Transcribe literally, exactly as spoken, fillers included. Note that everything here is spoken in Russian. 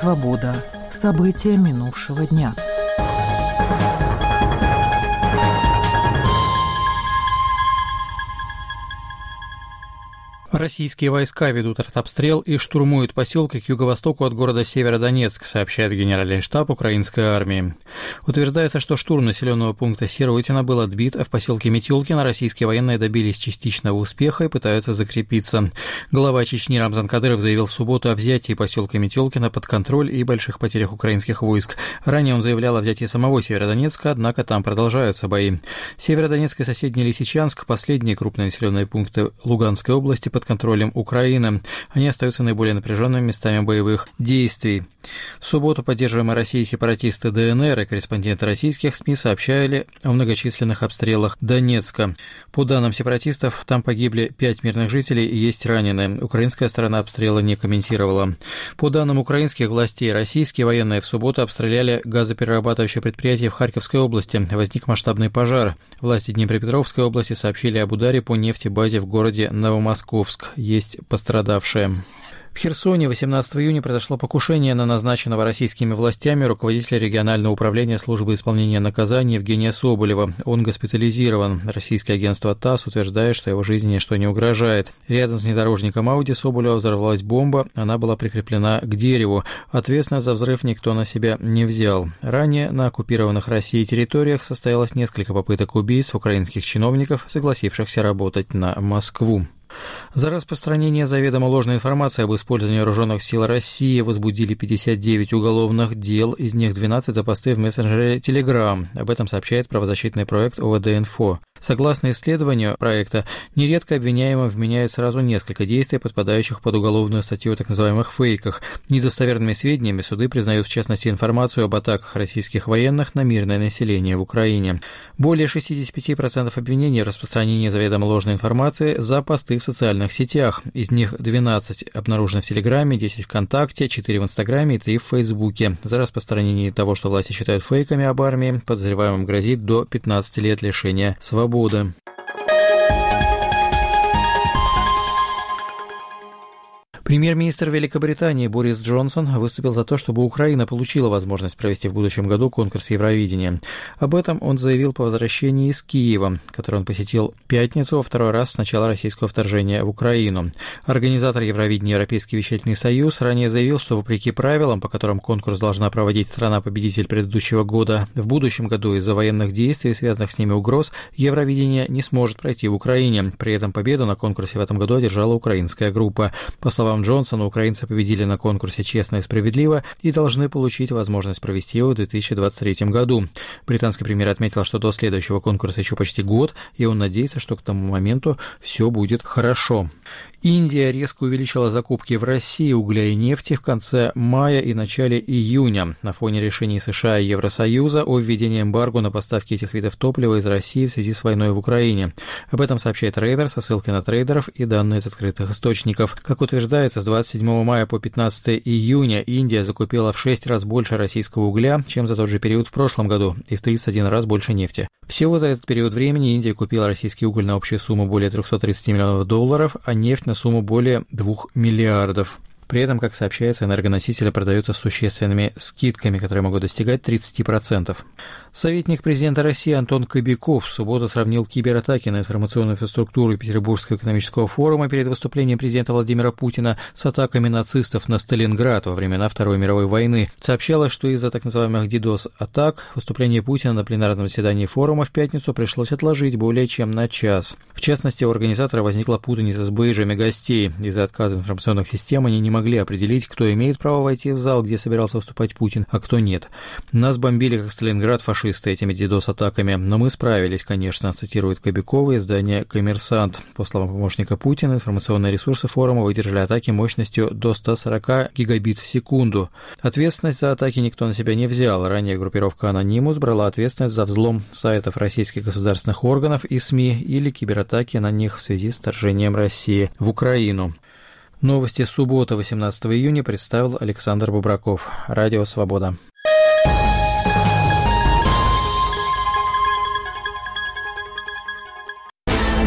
«Свобода». События минувшего дня. Российские войска ведут артобстрел и штурмуют поселки к юго-востоку от города Северодонецк, сообщает Генеральный штаб украинской армии. Утверждается, что штурм населенного пункта Сиротино был отбит, а в поселке Метелкино российские военные добились частичного успеха и пытаются закрепиться. Глава Чечни Рамзан Кадыров заявил в субботу о взятии поселка Метелкино под контроль и больших потерях украинских войск. Ранее он заявлял о взятии самого Северодонецка, однако там продолжаются бои. Северодонецк и соседний Лисичанск – последние крупные населенные пункты Луганской области под контролем Украины. Они остаются наиболее напряженными местами боевых действий. В субботу поддерживаемые Россией сепаратисты ДНР и корреспонденты российских СМИ сообщали о многочисленных обстрелах Донецка. По данным сепаратистов, там погибли пять мирных жителей и есть раненые. Украинская сторона обстрела не комментировала. По данным украинских властей, российские военные в субботу обстреляли газоперерабатывающее предприятие в Харьковской области. Возник масштабный пожар. Власти Днепропетровской области сообщили об ударе по нефтебазе в городе Новомосковск. Есть пострадавшие. В Херсоне восемнадцатого июня произошло покушение на назначенного российскими властями руководителя регионального управления службы исполнения наказаний Евгения Соболева. Он госпитализирован. Российское агентство ТАСС утверждает, что его жизни ничто не угрожает. Рядом с внедорожником Ауди Соболева взорвалась бомба, она была прикреплена к дереву. Ответственность за взрыв никто на себя не взял. Ранее на оккупированных Россией территориях состоялось несколько попыток убийств украинских чиновников, согласившихся работать на Москву. За распространение заведомо ложной информации об использовании вооруженных сил России возбудили пятьдесят девять уголовных дел, из них двенадцать за посты в мессенджере Telegram. Об этом сообщает правозащитный проект ОВД-Инфо. Согласно исследованию проекта, нередко обвиняемым вменяют сразу несколько действий, подпадающих под уголовную статью о так называемых фейках. Недостоверными сведениями суды признают в частности информацию об атаках российских военных на мирное население в Украине. Более шестьдесят пять процентов обвинений в распространении заведомо ложной информации за посты в социальных сетях. Из них двенадцать обнаружено в Телеграме, десять ВКонтакте, четыре в Инстаграме и три в Фейсбуке. За распространение того, что власти считают фейками об армии, подозреваемым грозит до пятнадцати лет лишения свободы. Свобода. Премьер-министр Великобритании Борис Джонсон выступил за то, чтобы Украина получила возможность провести в будущем году конкурс Евровидения. Об этом он заявил по возвращении из Киева, который он посетил в пятницу во второй раз с начала российского вторжения в Украину. Организатор Евровидения Европейский вещательный союз ранее заявил, что вопреки правилам, по которым конкурс должна проводить страна-победитель предыдущего года, в будущем году из-за военных действий и связанных с ними угроз Евровидение не сможет пройти в Украине. При этом победу на конкурсе в этом году одержала украинская группа. По словам Джонсона, украинцы победили на конкурсе честно и справедливо и должны получить возможность провести его в две тысячи двадцать третьем году. Британский премьер отметил, что до следующего конкурса еще почти год, и он надеется, что к тому моменту все будет хорошо. Индия резко увеличила закупки в России угля и нефти в конце мая и начале июня на фоне решений США и Евросоюза о введении эмбарго на поставки этих видов топлива из России в связи с войной в Украине. Об этом сообщает Reuters со ссылкой на трейдеров и данные из открытых источников. Как утверждается, с двадцать седьмого мая по пятнадцатого июня Индия закупила в шесть раз больше российского угля, чем за тот же период в прошлом году, и в тридцать один раз больше нефти. Всего за этот период времени Индия купила российский уголь на общую сумму более триста тридцать миллионов долларов, а нефть на сумму более двух миллиардов. При этом, как сообщается, энергоносители продаются с существенными скидками, которые могут достигать тридцать процентов. Советник президента России Антон Кобяков в субботу сравнил кибератаки на информационную инфраструктуру Петербургского экономического форума перед выступлением президента Владимира Путина с атаками нацистов на Сталинград во времена Второй мировой войны. Сообщалось, что из-за так называемых дидос-атак выступление Путина на пленарном заседании форума в пятницу пришлось отложить более чем на час. В частности, у организатора возникла путаница с бейджами гостей. Из-за отказа информационных систем они не могли определить, кто имеет право войти в зал, где собирался выступать Путин, а кто нет. Нас бомбили, как Сталинград, фашисты этими дидос-атаками, но мы справились, конечно, цитирует Кобякова издание «Коммерсант». По словам помощника Путина, информационные ресурсы форума выдержали атаки мощностью до ста сорока гигабит в секунду. Ответственность за атаки никто на себя не взял. Ранее группировка «Анонимус» брала ответственность за взлом сайтов российских государственных органов и СМИ или кибератаки на них в связи с вторжением России в Украину. Новости субботы, восемнадцатого июня, представил Александр Бубраков. Радио «Свобода».